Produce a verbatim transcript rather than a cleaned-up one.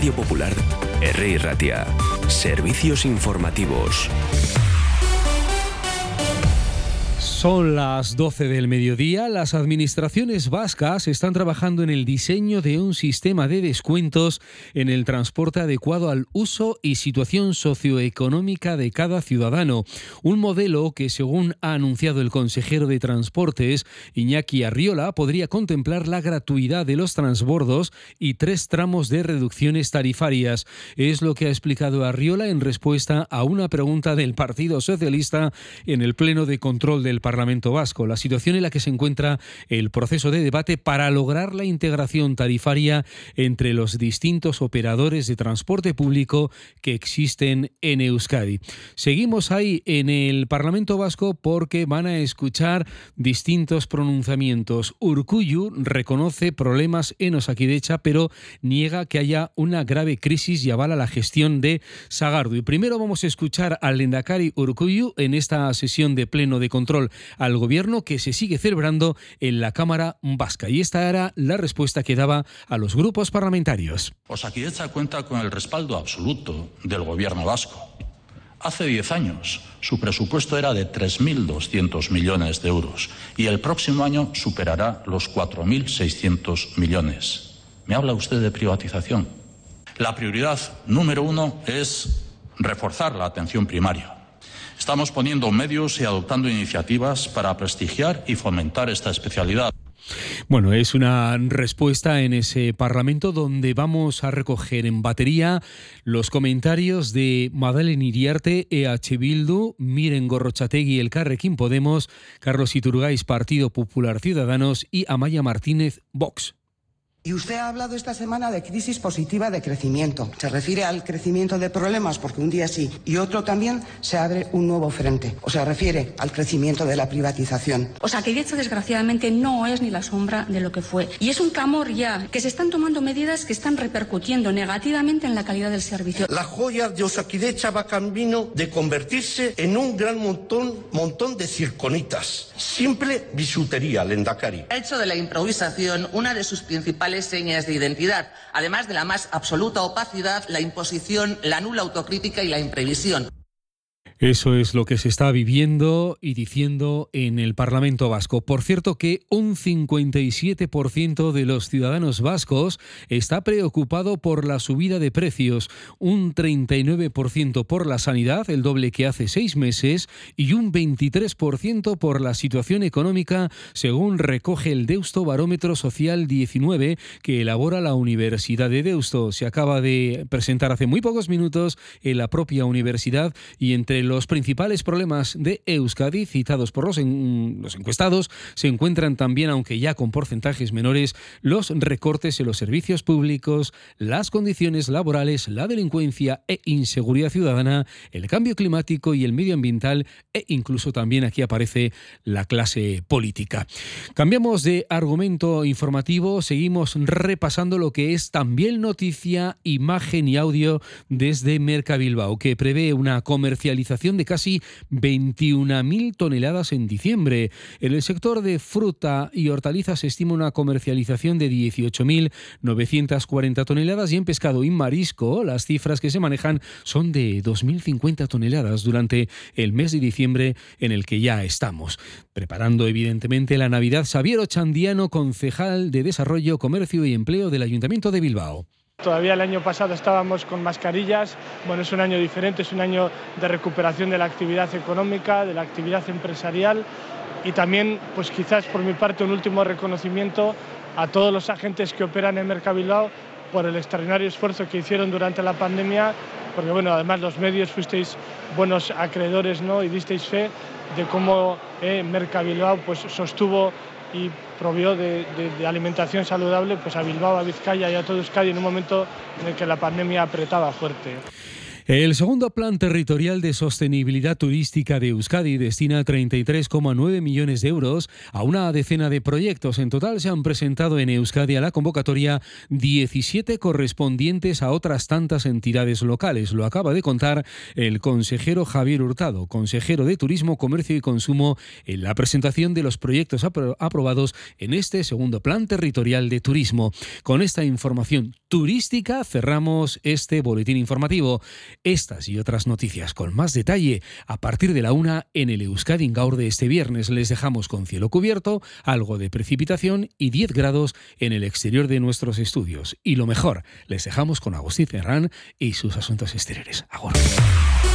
Radio Popular, R. Ratia. Servicios informativos. Son las doce del mediodía. Las administraciones vascas están trabajando en el diseño de un sistema de descuentos en el transporte adecuado al uso y situación socioeconómica de cada ciudadano. Un modelo que, según ha anunciado el consejero de Transportes, Iñaki Arriola, podría contemplar la gratuidad de los transbordos y tres tramos de reducciones tarifarias. Es lo que ha explicado Arriola en respuesta a una pregunta del Partido Socialista en el Pleno de Control del Parlamento Vasco, la situación en la que se encuentra el proceso de debate para lograr la integración tarifaria entre los distintos operadores de transporte público que existen en Euskadi. Seguimos ahí en el Parlamento Vasco porque van a escuchar distintos pronunciamientos. Urkullu reconoce problemas en Osakidecha, pero niega que haya una grave crisis y avala la gestión de Sagardui. Primero vamos a escuchar al lehendakari Urkullu en esta sesión de Pleno de Control al Gobierno que se sigue celebrando en la Cámara Vasca. Y esta era la respuesta que daba a los grupos parlamentarios. Osakidecha cuenta con el respaldo absoluto del Gobierno vasco. Hace diez años su presupuesto era de tres mil doscientos millones de euros y el próximo año superará los cuatro mil seiscientos millones. ¿Me habla usted de privatización? La prioridad número uno es reforzar la atención primaria. Estamos poniendo medios y adoptando iniciativas para prestigiar y fomentar esta especialidad. Bueno, es una respuesta en ese Parlamento donde vamos a recoger en batería los comentarios de Madalen Iriarte, E H Bildu, Miren Gorrotxategi, Elkarrekin Podemos, Carlos Iturgaiz, Partido Popular Ciudadanos y Amaia Martínez, Vox. Y usted ha hablado esta semana de crisis positiva de crecimiento. Se refiere al crecimiento de problemas porque un día sí y otro también se abre un nuevo frente. O se refiere al crecimiento de la privatización. Osakidecha desgraciadamente no es ni la sombra de lo que fue. Y es un clamor ya que se están tomando medidas que están repercutiendo negativamente en la calidad del servicio. La joya de Osakidecha va camino de convertirse en un gran montón, montón de circonitas. Simple bisutería, lehendakari. Ha hecho de la improvisación una de sus principales señas de identidad, además de la más absoluta opacidad, la imposición, la nula autocrítica y la imprevisión. Eso es lo que se está viviendo y diciendo en el Parlamento Vasco. Por cierto que un cincuenta y siete por ciento de los ciudadanos vascos está preocupado por la subida de precios, un treinta y nueve por ciento por la sanidad, el doble que hace seis meses, y un veintitrés por ciento por la situación económica, según recoge el Deusto Barómetro Social diecinueve que elabora la Universidad de Deusto. Se acaba de presentar hace muy pocos minutos en la propia universidad y entre los principales problemas de Euskadi, citados por los, en, los encuestados, se encuentran también, aunque ya con porcentajes menores, los recortes en los servicios públicos, las condiciones laborales, la delincuencia e inseguridad ciudadana, el cambio climático y el medioambiental, e incluso también aquí aparece la clase política. Cambiamos de argumento informativo, seguimos repasando lo que es también noticia, imagen y audio desde Mercabilbao, que prevé una comercialización de casi veintiuna mil toneladas en diciembre. En el sector de fruta y hortalizas se estima una comercialización de dieciocho mil novecientas cuarenta toneladas y en pescado y marisco las cifras que se manejan son de dos mil cincuenta toneladas durante el mes de diciembre en el que ya estamos. Preparando evidentemente la Navidad, Xavier Ochandiano, concejal de Desarrollo, Comercio y Empleo del Ayuntamiento de Bilbao. Todavía el año pasado estábamos con mascarillas, bueno, es un año diferente, es un año de recuperación de la actividad económica, de la actividad empresarial y también, pues quizás por mi parte, un último reconocimiento a todos los agentes que operan en Mercabilbao por el extraordinario esfuerzo que hicieron durante la pandemia, porque bueno, además los medios fuisteis buenos acreedores, ¿no? Y disteis fe de cómo eh, Mercabilbao pues sostuvo y provió de, de, de alimentación saludable pues a Bilbao, a Vizcaya y a todo Euskadi en un momento en el que la pandemia apretaba fuerte. El segundo Plan Territorial de Sostenibilidad Turística de Euskadi destina treinta y tres coma nueve millones de euros a una decena de proyectos. En total se han presentado en Euskadi a la convocatoria diecisiete correspondientes a otras tantas entidades locales. Lo acaba de contar el consejero Javier Hurtado, consejero de Turismo, Comercio y Consumo, en la presentación de los proyectos apro- aprobados en este segundo Plan Territorial de Turismo. Con esta información turística cerramos este boletín informativo. Estas y otras noticias con más detalle a partir de la una en el Euskadi Gaur de este viernes. Les dejamos con cielo cubierto, algo de precipitación y diez grados en el exterior de nuestros estudios. Y lo mejor, les dejamos con Agustín Ferrán y sus asuntos exteriores. Agur.